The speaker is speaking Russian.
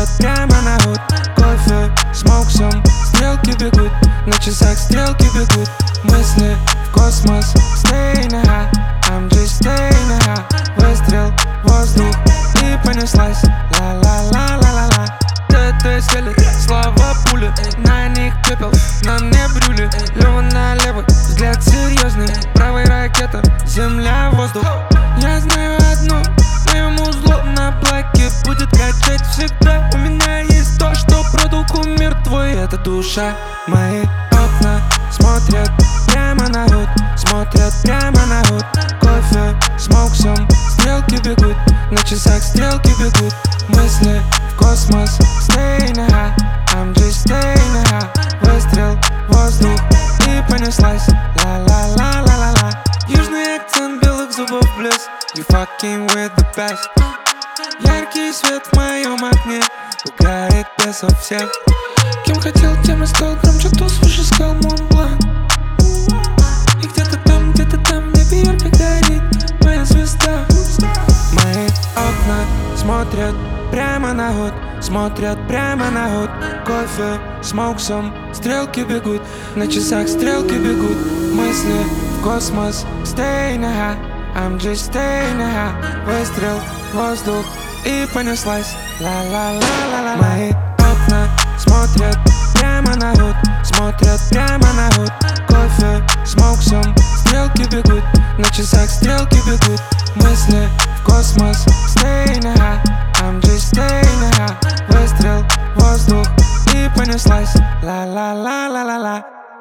смотрят прямо на год. Кофе, смоксом, стрелки бегут, на часах стрелки бегут. Мысли в космос, staying high, I'm just staying high. Выстрел, воздух, и понеслась, ла-ла-ла-ла-ла-ла. ТТ стелет, слова пули, на них пепел, на мне брюли. Лева налево, взгляд серьезный, правая ракета, земля, воздух. Я знаю одно, моему зло на плаке будет качать всегда. У меня есть то, что продал кумир твой, это душа. Мои окна смотрят прямо на год, смотрят прямо на год. Кофе, смоксом, стрелки бегут, на часах стрелки бегут. Мысли в космос, staying high, I'm just staying high. Выстрел, воздух, и понеслась, ла-ла-ла-ла-ла-ла. Южный акцент белых зубов блеск, you fucking with the best. Яркий свет в моем окне пугает бесов всех. Кем хотел, тем и стал, громче туз, выше скал Монблан. И где-то там в небе ярко горит моя звезда. Мои окна смотрят прямо на год, смотрят прямо на год. Кофе, смоксом, стрелки бегут, на часах стрелки бегут. Мысли в космос, staying high, I'm just staying high. Выстрел, воздух, и понеслась, ла-ла-ла-ла-ла. Мои окна смотрят прямо на год, смотрят прямо на год. Кофе, смоксом, стрелки бегут, на часах стрелки бегут. Мысли в космос, staying high, I'm just staying high. Выстрел, воздух, и понеслась, ла-ла-ла-ла-ла-ла.